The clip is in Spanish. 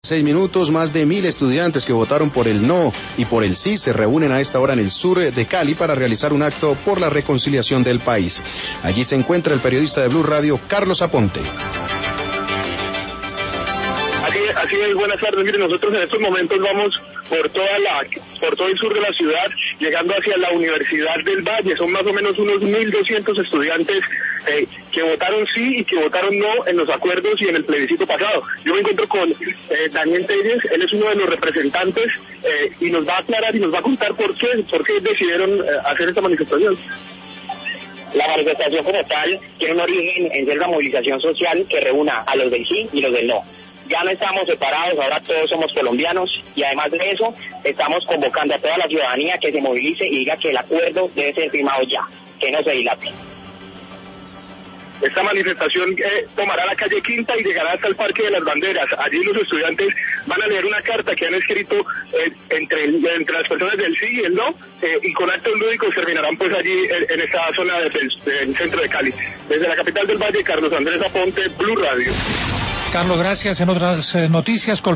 6 minutos, más de 1.000 estudiantes que votaron por el no y por el sí se reúnen a esta hora en el sur de Cali para realizar un acto por la reconciliación del país. Allí se encuentra el periodista de Blue Radio, Carlos Aponte. Así es, buenas tardes. Miren, nosotros en estos momentos vamos por todo el sur de la ciudad, llegando hacia la Universidad del Valle. Son más o menos unos 1.200 estudiantes que votaron sí y que votaron no en los acuerdos y en el plebiscito pasado. Yo me encuentro con Daniel Telles, él es uno de los representantes y nos va a aclarar y nos va a contar por qué decidieron hacer esta manifestación. La manifestación como tal tiene un origen en ser una movilización social que reúna a los del sí y los del no. Ya no estamos separados, ahora todos somos colombianos y además de eso estamos convocando a toda la ciudadanía que se movilice y diga que el acuerdo debe ser firmado ya, que no se dilate. Esta manifestación tomará la calle Quinta y llegará hasta el Parque de las Banderas. Allí los estudiantes van a leer una carta que han escrito entre las personas del sí y el no, y con actos lúdicos terminarán pues allí en esta zona del centro de Cali. Desde la capital del Valle, Carlos Andrés Aponte, Blue Radio. Carlos, gracias. En otras noticias,